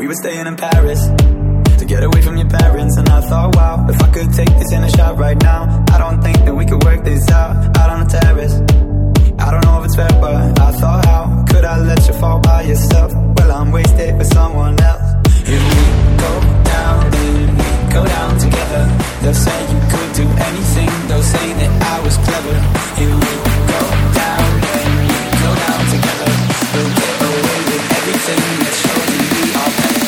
were staying in Paris to get away from your parents. And I thought, wow, if I could take this in a shot right now, I don't think that we could work this out on the terrace. I don't know if it's fair, but I thought, how could I let you fall by yourself? Well, I'm wasted with someone else. If we go down, then we go down together. They'll say you could do anything, they'll say that I was clever. If we go down, then we go down together. We'll get away with everything, let's show them we are better.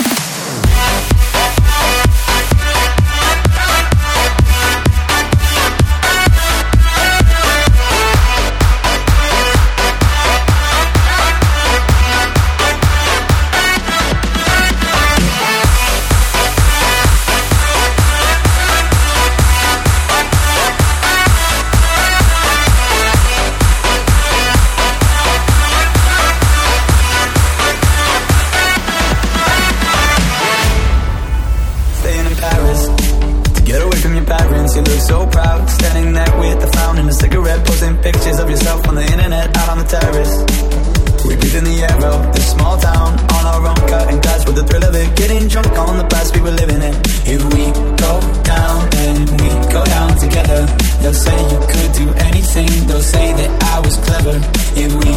You look so proud, standing there with a frown and a cigarette, posting pictures of yourself on the internet, out on the terrace. We breathe in the air of this small town, on our own, cutting glass with the thrill of it, getting drunk on the past we were living in. If we go down, then we go down together. They'll say you could do anything, they'll say that I was clever. If we